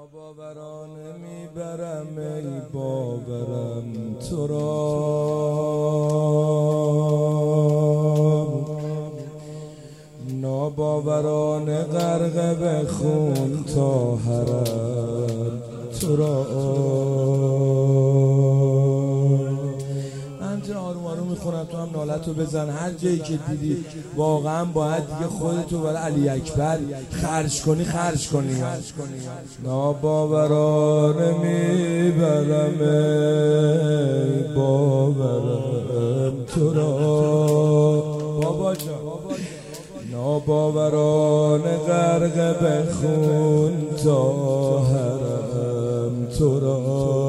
ناباورانه میبرم ای باورم تو را، ناباورانه غرق به خون تا حرم تو را. آروم آروم میخونم، تو هم نالتو بزن. هر جایی که دیدی واقعا باید دیگه خودتو برای علی اکبر خرج کنی. ناباورانه میبرم ای باورم تو را، بابا جان ناباورانه غرق به خون تا حرم تو را.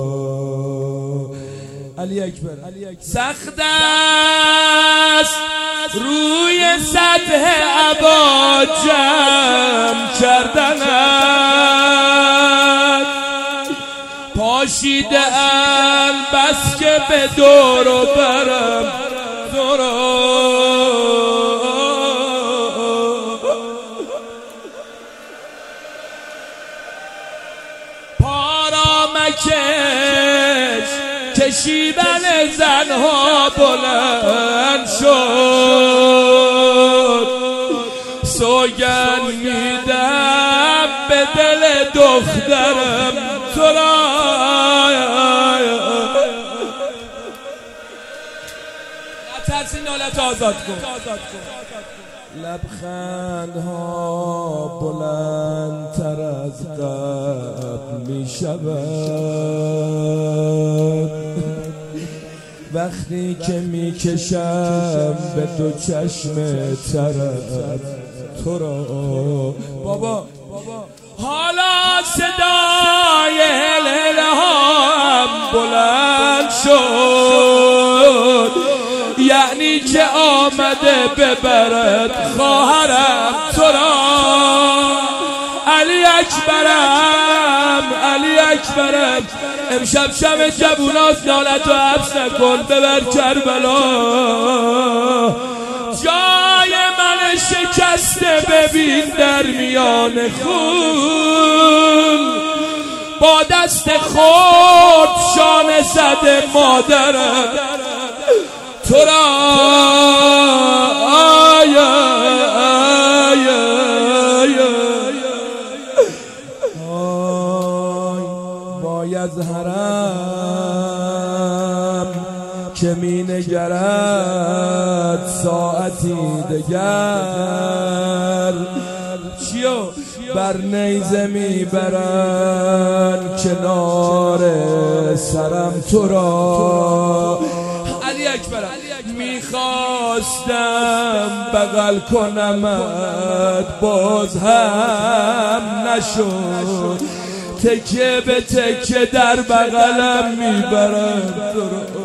علی اکبر. سخت است روی سطح عبا جمع کردنت، پاشیده ام بس که به دور و برم تو را. پارا مکش کشیدن زنها بلند شد، سوگند میدم به دل دخترم تو را. نترسی نالت آزاد کن. لبخندها بلندتر از قبل می شود وقتی که می کشم به دو چشم ترت تو را. بابا حالا صدای هلهله هم بلند شد، یعنی که آمده ببرد خواهرم تو را. علی اکبرم امشب شب جووناست، نالتو حبس نکن، ببر کربلا. جای من شکسته ببین در میان خون، با دست خود شانه زده مادرم تو را. وای از حرم که می نگرد ساعتی دگر، چیو بر نیزه می برن کنار سرم تو را. علی اکبر میخواستم بغل کنمت باز هم نشد، تکه به تکه در بغلم میبرم تو را.